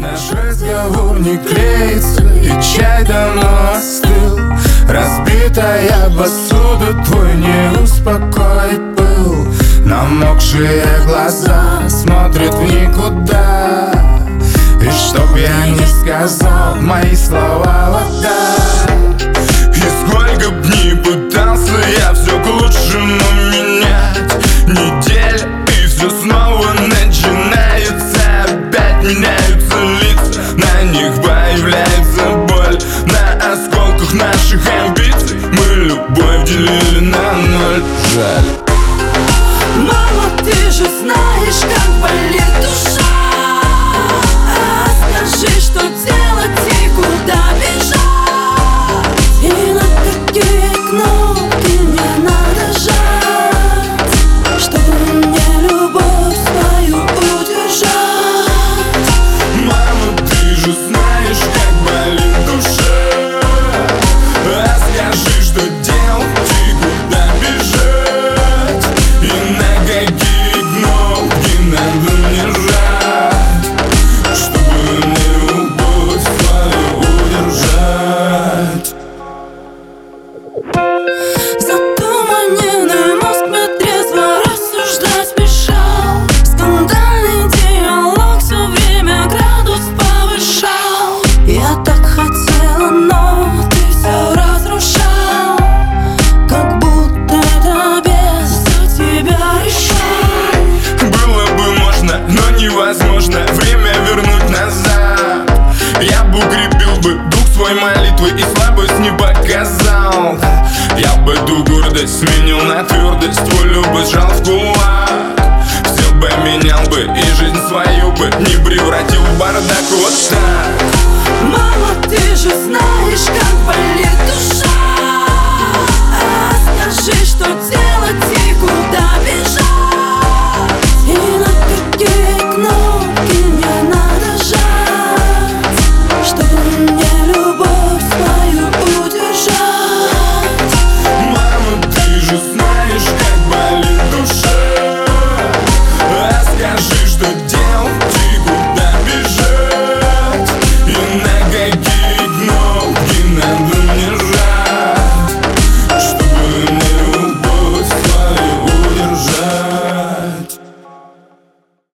Наш разговор не клеится, и чай давно остыл. Разбитая посуда, твой не успокоит пыл. Намокшие глаза смотрят в никуда. И чтоб я не сказал, мои слова вода. И сколько б ни пытался я все к лучшему менять. Неделя, и все снова начинается. Опять меняются лица, на них появляется боль. На осколках наших амбиций мы любовь делили на ноль. Жаль. Мама, ты же знаешь, как болит душа. Скажи, что делать и куда бежать. И на какие кнопки мне надо жать, чтобы мне любовь свою удержать. Мама, ты же знаешь, как болит душа. Скажи, что делать и куда бежать. И на какие кнопки надо мне жать, чтобы мне любовь свою удержать. Затуманенный мозг мне трезво рассуждать мешал. Скандальный диалог все время градус повышал. Я так хотела, но ты все разрушал. Как будто это без тебя решал. Было бы можно, но невозможно время вернуть назад. Я бы укрепил бы дух свой молитвой и слабость не показал. Я бы эту гордость сменил на твердость, твой любовь сжал в кулак. Все бы менял бы и жизнь свою бы не превратил в бардак. Вот так.